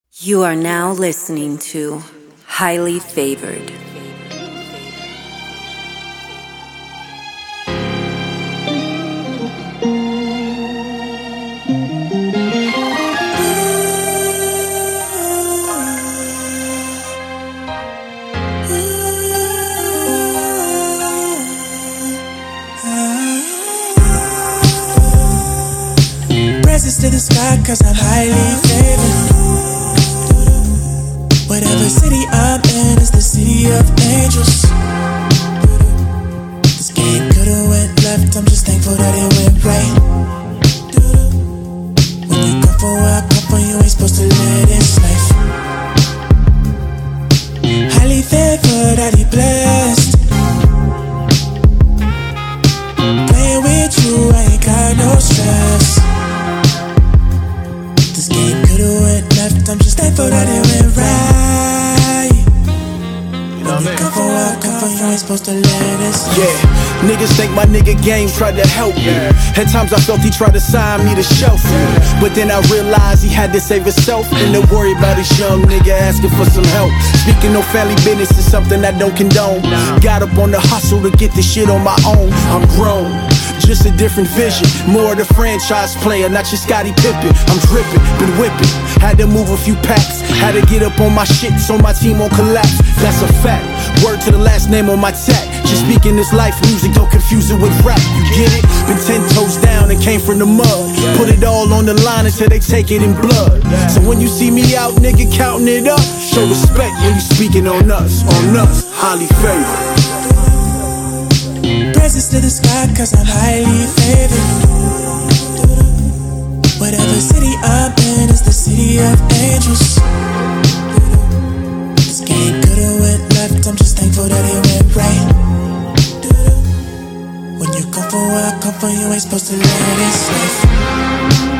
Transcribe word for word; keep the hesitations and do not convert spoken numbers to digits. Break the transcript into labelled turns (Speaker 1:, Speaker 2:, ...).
Speaker 1: You are now listening to Highly Favored.
Speaker 2: Presents to the sky, cause I'm highly favored. Whatever city I'm in is the city of angels. This game could've went left, I'm just thankful that it went right. When you come for where I come from, you ain't supposed to live this life. Highly favored, highly blessed. Playing with you, I ain't got no stress. This game could've went left, I'm just thankful that it went right. Come for what, come for you ain't supposed to let us.
Speaker 3: Yeah, niggas think my nigga game tried to help me. At times I felt he tried to sign me to shelf me. But then I realized he had to save himself and to worry about his young nigga asking for some help. Speaking no family business is something I don't condone. Got up on the hustle to get this shit on my own. I'm grown, just a different vision. More of the franchise player, not just Scottie Pippen. I'm dripping, been whipping. Had to move a few packs. Had to get up on my shit so my team won't collapse. That's a fact. Word to the last name on my tag. Just speaking this life music, don't confuse it with rap. You get it? Been ten toes down and came from the mud. Put it all on the line until they take it in blood. So when you see me out, nigga, counting it up, show respect when you speaking on us. On us, highly favored.
Speaker 2: Presents to the sky, cause I'm highly favored. Whatever city I'm in is the city of angels. This game could've went left, I'm just thankful that it went right. When you come for where I come from, you ain't supposed to live this life.